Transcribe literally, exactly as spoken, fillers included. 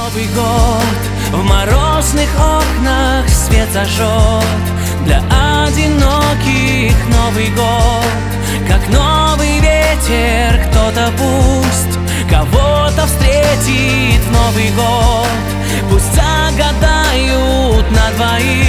Новый год в морозных окнах свет зажжет. Для одиноких Новый год, как новый ветер, кто-то пусть кого-то встретит в Новый год. Пусть загадают на двоих